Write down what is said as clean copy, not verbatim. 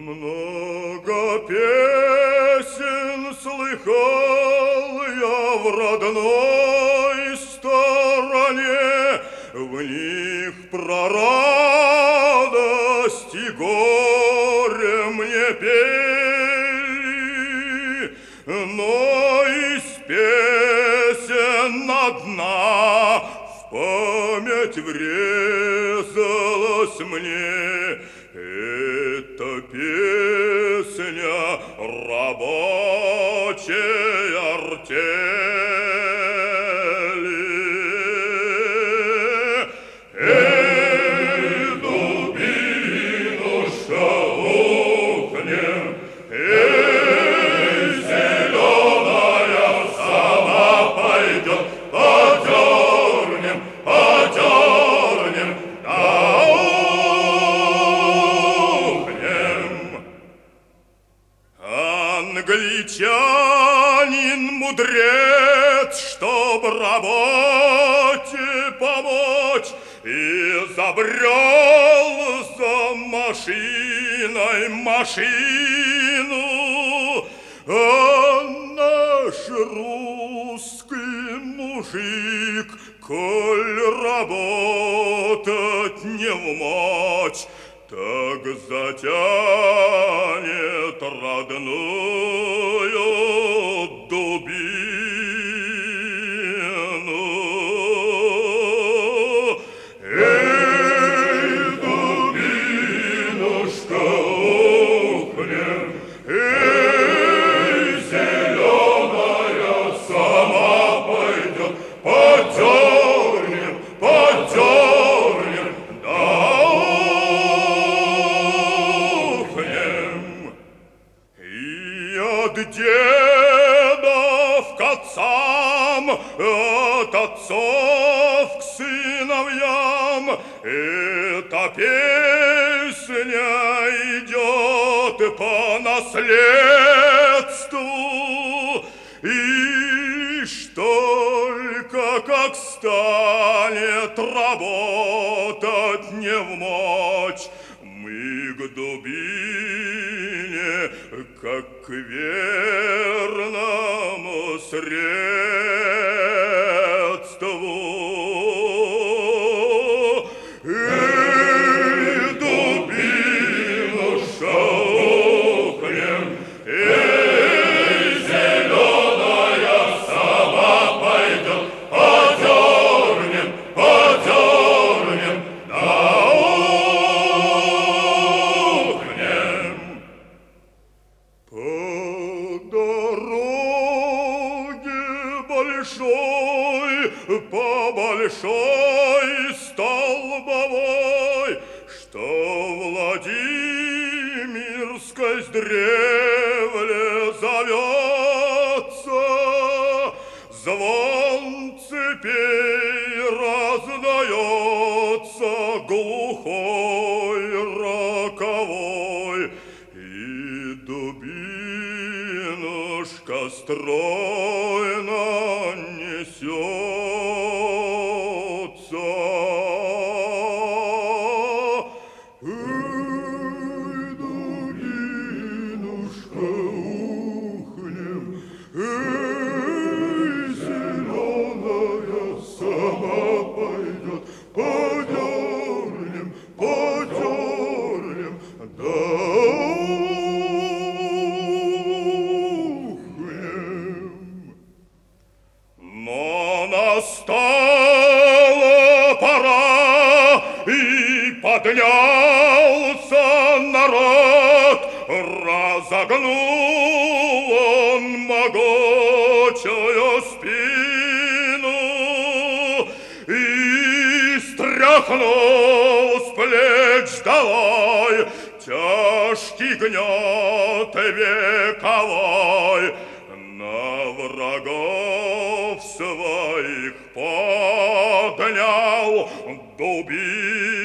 Много песен слыхал я в родной стороне, в них про радость и горе мне пели, но из песен одна в память врезалась мне. Это песня рабочей артели. Эй, дубинушка, ухнем, эй, зеленая сама пойдет, подернем, подернем, да англичанин мудрец, чтоб работе помочь, изобрел за машиной машину, а наш русский мужик, коль работать не вмочь, так затянет родную дубину. Эй, дубинушка, ухнем, эй, зеленая сама пойдет, подернем, подернем, да от дедов к отцам, от отцов к сыновьям эта песня идет по наследству. И лишь только как станет работать не вмочь, мы к дубине, как к верному средству. Эй, дубинушка, ухнем, эй, зеленая сама пойдет, подернем, подернем, да ухнем. По дороге большой, по большой столбовой, что Владимирской древле зовется, звон цепей раздается глухой, роковой, и дубинушка стройно несется. Эй, дубинушка, ухнем, эй, зеленая сама пойдет, подернем, подернем, да настала пора, и поднялся народ, разогнул он могучую спину и стряхнул с плеч долой тяжкий гнет вековой. На врагов своих поднял дубину.